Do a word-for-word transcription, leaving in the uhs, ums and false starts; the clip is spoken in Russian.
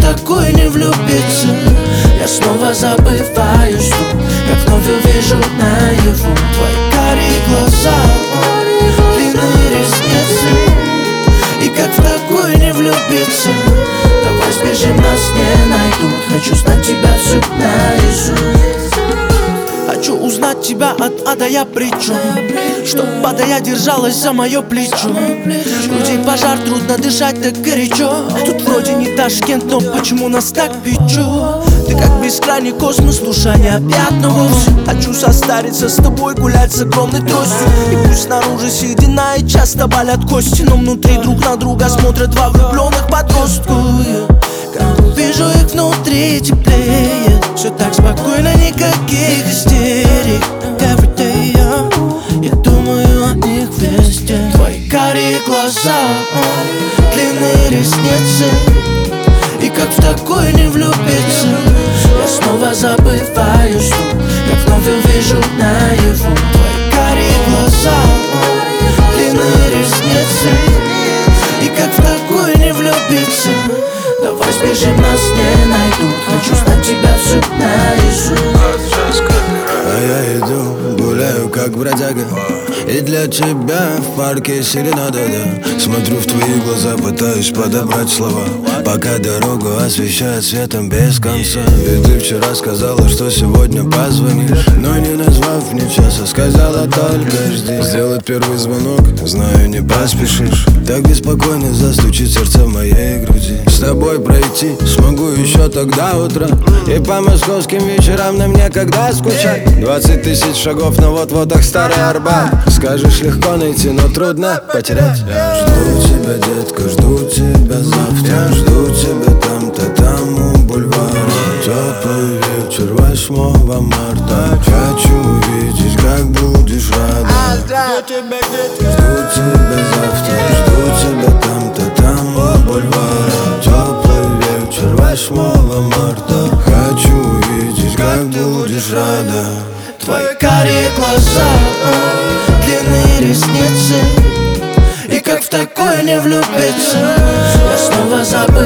такой не влюбиться? Я снова забываю, что как вновь увижу наяву твои карие глаза, длинные ресницы. И как в такой не влюбиться? Давай сбежим, нас не найдут. Хочу знать тебя всю наизусть. Хочу узнать тебя от А до Я, причем чтоб падая держалась за мое плечо. В груди пожар, трудно дышать так горячо. Тут вроде не Ташкент, но почему нас так печет? Ты как бескрайний космос, душа не объятна вовсе. Хочу состариться с тобой, гулять с огромной тростью. И пусть снаружи седина и часто болят кости, но внутри друг на друга смотрят два влюбленных подростка. Как увижу их внутри теплее, все так спокойно, никаких истерик. Every day, yeah, я думаю о них везде. Твои карие глаза, длинные ресницы. И как в такой не влюбиться? Я снова забываю, что как вновь увижу наяву твои карие глаза, длинные ресницы. И как в такой не влюбиться? Давай сбежим, нас не найдут. Хочу знать тебя всю наизусть. А я иду, гуляю как бродяга, и для тебя в парке серенада, да. Смотрю в твои глаза, пытаюсь подобрать слова, пока дорогу освещает светом без конца. И ты вчера сказала, что сегодня позвонишь, но не назвав мне часа, сказала только жди. Сделать первый звонок, знаю, не поспешишь. Так беспокойно застучит сердце в моей груди. С тобой пройти смогу еще тогда утро, и по московским вечерам нам некогда скучать. Двадцать тысяч шагов, но вот-вот их старый Арбат. Скажешь, легко найти, но трудно потерять. Я жду тебя, детка, жду тебя завтра. Жду тебя там-то, там у бульвара. Теплый вечер восьмого марта. Хочу увидеть, как будешь рада. Жду тебя завтра. Жду тебя там-то, там у бульвара. Теплый вечер восьмого марта. Хочу увидеть, как будешь рада. Твои карие глаза, длинные ресницы. И как в такой не влюбиться? Я снова забыл